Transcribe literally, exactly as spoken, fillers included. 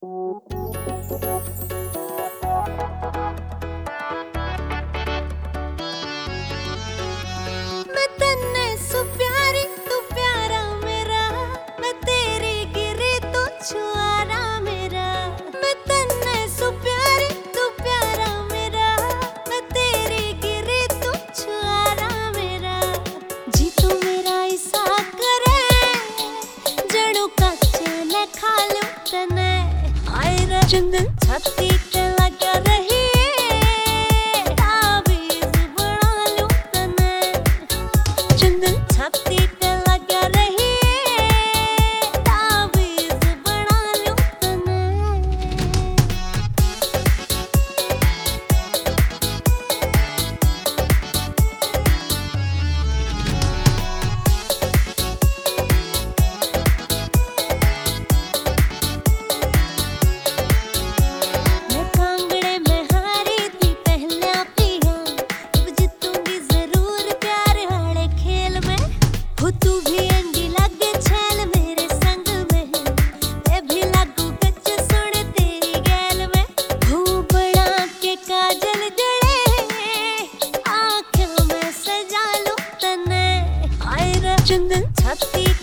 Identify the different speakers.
Speaker 1: मैं तन्ने सु प्यारी तू प्यारा मेरा, मैं तेरी गिरी तू छुआरा मेरा। मैं तन्ने सु प्यारी तू प्यारा मेरा, मैं तेरी गिरी तू छुआरा मेरा। जी तू मेरा ऐसा करे जणू कच्चे ने खा लूं तने। आए रे चंदन छाती पे लगा रही छाती पे लगा रही तावीज़ बना लूं तने। मैं कांगड़े में हारी थी पहला पिया, अब जीतूंगी जरूर प्यार वाले खेल में। हो तू भी अंडी लगे छैल मेरे संग में, मैं भी लागू कच्च सुन तेरी गैल में। हो बड़ा के काजल जड़े आँखों में सजा लूं तने। आए रे चंदन छाती